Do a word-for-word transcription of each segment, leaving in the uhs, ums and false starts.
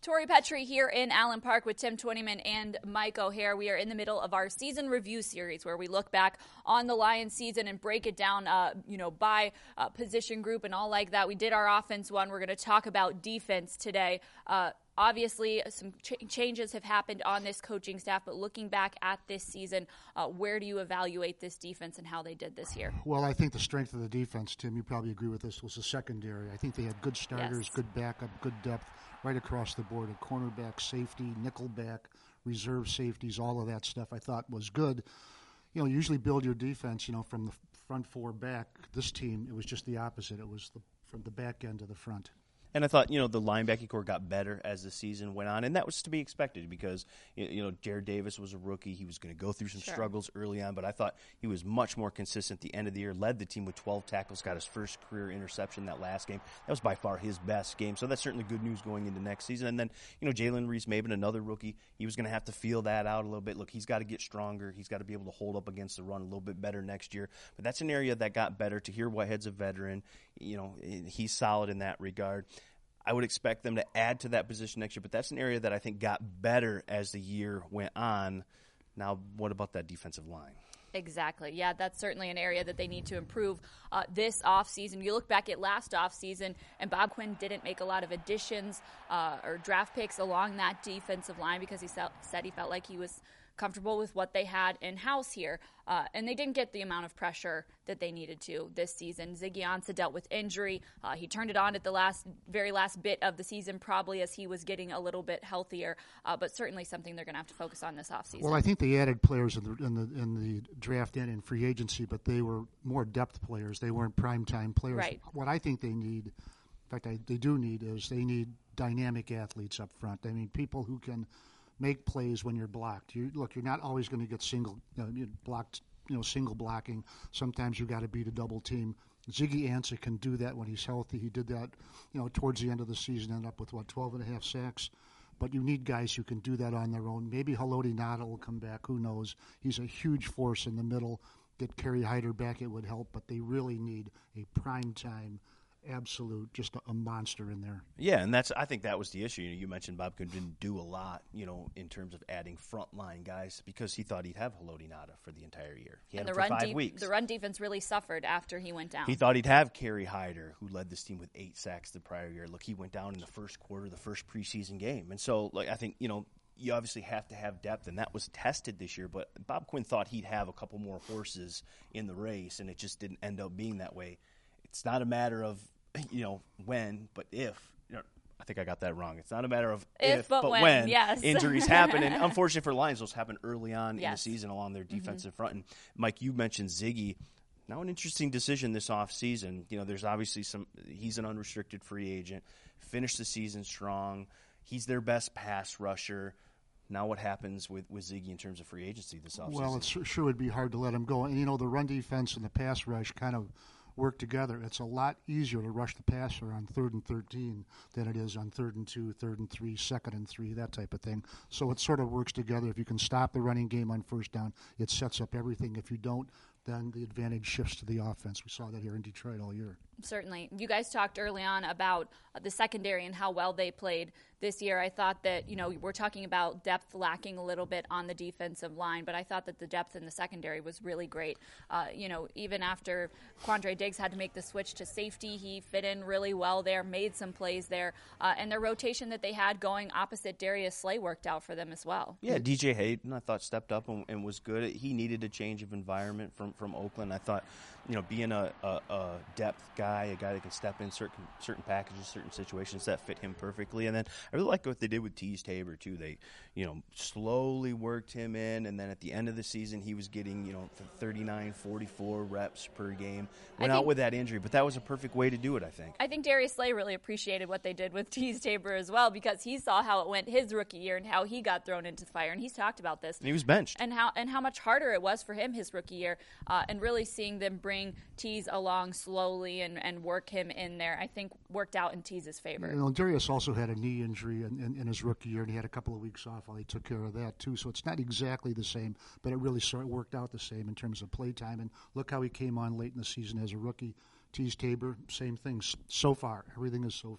Tori Petrie here in Allen Park with Tim Twentyman and Mike O'Hare. We are in the middle of our season review series where we look back on the Lions season and break it down, uh, you know, by uh, position group and all like that. We did our offense one. We're going to talk about defense today. Uh, Obviously, some ch- changes have happened on this coaching staff, but looking back at this season, uh, where do you evaluate this defense and how they did this year? Well, I think the strength of the defense, Tim, you probably agree with this, was the secondary. I think they had good starters, Yes. good backup, good depth right across the board. A cornerback, safety, nickelback, reserve safeties, all of that stuff I thought was good. You know, you usually build your defense, you know, from the front four back. This team, it was just the opposite. It was the, from the back end to the front. And I thought, you know, the linebacking core got better as the season went on, and that was to be expected because, you know, Jared Davis was a rookie. He was going to go through some Sure. struggles early on, but I thought he was much more consistent at the end of the year, led the team with twelve tackles, got his first career interception that last game. That was by far his best game, so that's certainly good news going into next season. And then, you know, Jalen Reese-Maben, another rookie, he was going to have to feel that out a little bit. Look, he's got to get stronger. He's got to be able to hold up against the run a little bit better next year. But that's an area that got better. Tahir Whitehead's a veteran. You know, he's solid in that regard. I would expect them to add to that position next year, but that's an area that I think got better as the year went on. Now, what about that defensive line? Exactly. Yeah, that's certainly an area that they need to improve uh, this offseason. You look back at last offseason, and Bob Quinn didn't make a lot of additions uh, or draft picks along that defensive line because he said he felt like he was comfortable with what they had in-house here. Uh, and they didn't get the amount of pressure that they needed to this season. Ziggy Ansah dealt with injury. Uh, he turned it on at the last, very last bit of the season, probably as he was getting a little bit healthier, uh, but certainly something they're going to have to focus on this offseason. Well, I think they added players in the in the, in the draft and in free agency, but they were more depth players. They weren't primetime players. Right. What I think they need, in fact, I, they do need, is they need dynamic athletes up front. I mean, people who can make plays when you're blocked. You look, you're not always going to get single you know, blocked, you know, single blocking. Sometimes you got to beat a double team. Ziggy Ansah can do that when he's healthy. He did that, you know, towards the end of the season, ended up with what twelve and a half sacks. But you need guys who can do that on their own. Maybe Haloti Ngata will come back. Who knows? He's a huge force in the middle. Get Kerry Hyder back, it would help. But they really need a prime time, absolute, just a, a monster in there. Yeah, and that's I think that was the issue. You know, you mentioned Bob Quinn didn't do a lot, you know, in terms of adding frontline guys because he thought he'd have Haloti Ngata for the entire year. He had and him the for run five de- weeks. The run defense really suffered after he went down. He thought he'd have Kerry Hyder, who led this team with eight sacks the prior year. Look, he went down in the first quarter, the first preseason game, and so like I think you know. You obviously have to have depth, and that was tested this year. But Bob Quinn thought he'd have a couple more horses in the race, and it just didn't end up being that way. It's not a matter of, you know, when, but if. You know, I think I got that wrong. It's not a matter of if, if, but, but when. when, Yes. injuries happen. And unfortunately for Lions, those happen early on Yes. in the season along their defensive Mm-hmm. front. And Mike, you mentioned Ziggy. Now an interesting decision this offseason. You know, there's obviously some – he's an unrestricted free agent. Finished the season strong. He's their best pass rusher. Now what happens with, with Ziggy in terms of free agency this offseason? Well, it sure would be hard to let him go. And, you know, the run defense and the pass rush kind of work together. It's a lot easier to rush the passer on third and thirteen than it is on third and two, third and three, second and three, that type of thing. So it sort of works together. If you can stop the running game on first down, it sets up everything. If you don't, then the advantage shifts to the offense. We saw that here in Detroit all year. Certainly. You guys talked early on about uh, the secondary and how well they played this year. I thought that, you know, we're talking about depth lacking a little bit on the defensive line, but I thought that the depth in the secondary was really great. Uh, you know, even after Quandre Diggs had to make the switch to safety, he fit in really well there, made some plays there, uh, and their rotation that they had going opposite Darius Slay worked out for them as well. Yeah, D J Hayden, I thought, stepped up and, and was good. He needed a change of environment from, from Oakland. I thought, you know, being a, a, a depth guy, a guy that can step in certain certain packages, certain situations, that fit him perfectly. And then I really like what they did with Teez Tabor, too. They, you know, slowly worked him in, and then at the end of the season, he was getting, you know, thirty-nine, forty-four reps per game. Went I out think, with that injury, but that was a perfect way to do it, I think. I think Darius Slay really appreciated what they did with Teez Tabor as well because he saw how it went his rookie year and how he got thrown into the fire, and he's talked about this. And he was benched. And how and how much harder it was for him his rookie year, uh, and really seeing them bring Teez along slowly and, and work him in there, I think worked out in Teez's favor. You know, Darius also had a knee injury in, in, in his rookie year, and he had a couple of weeks off while he took care of that, too. So it's not exactly the same, but it really sort of worked out the same in terms of play time. And look how he came on late in the season as a rookie. Teez Tabor, same thing so far. Everything is so far.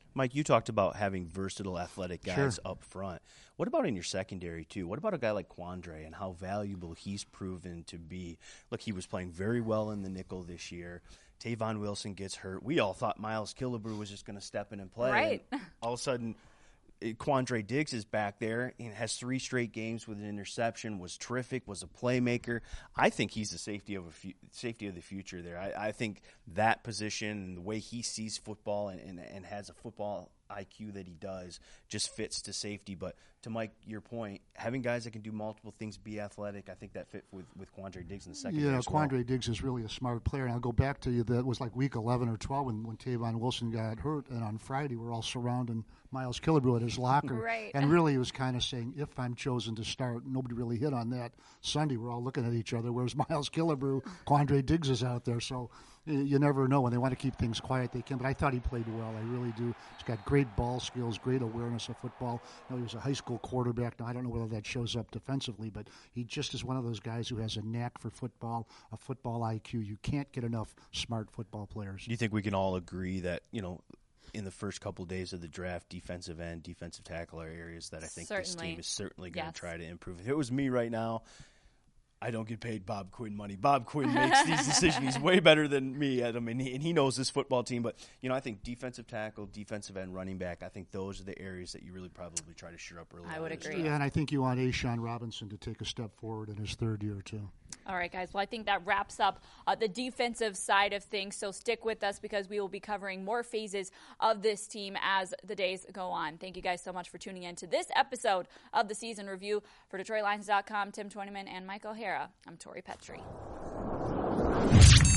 Mike, you talked about having versatile athletic guys Sure. up front. What about in your secondary, too? What about a guy like Quandre and how valuable he's proven to be? Look, he was playing very well in the nickel this year. Tavon Wilson gets hurt. We all thought Miles Killebrew was just going to step in and play. Right. And all of a sudden, Quandre Diggs is back there and has three straight games with an interception, was terrific, was a playmaker. I think he's the safety of a fu- safety of the future there. I, I think that position and the way he sees football and, and, and has a football I Q that he does just fits to safety. But to Mike, your point, having guys that can do multiple things, be athletic, I think that fit with, with Quandre Diggs in the second. Yeah, as well. Quandre Diggs is really a smart player. And I'll go back to you, that was like week eleven or twelve when, when Tavon Wilson got hurt. And on Friday, we're all surrounding Miles Killebrew at his locker. Right. And really, he was kind of saying, if I'm chosen to start, nobody really hit on that. Sunday, we're all looking at each other. Where's Miles Killebrew? Quandre Diggs is out there. So you, you never know. When they want to keep things quiet, they can. But I thought he played well. I really do. He's got great ball skills, great awareness of football. You know, he was a high school quarterback. Now, I don't know whether that shows up defensively, but he just is one of those guys who has a knack for football, a football I Q. You can't get enough smart football players. Do you think we can all agree that, you know, in the first couple of days of the draft, defensive end, defensive tackle are areas that I think this Certainly. team is certainly going to Yes. try to improve. If it was me right now, I don't get paid Bob Quinn money. Bob Quinn makes these decisions. He's way better than me at them, and he, and he knows this football team. But, you know, I think defensive tackle, defensive end, running back, I think those are the areas that you really probably try to shore up early. I on would in this agree. Yeah, and I think you want Ashawn Robinson to take a step forward in his third year, too. All right, guys. Well, I think that wraps up uh, the defensive side of things. So stick with us because we will be covering more phases of this team as the days go on. Thank you guys so much for tuning in to this episode of the Season Review. For Detroit Lions dot com, Tim Twentyman and Mike O'Hara, I'm Tori Petrie.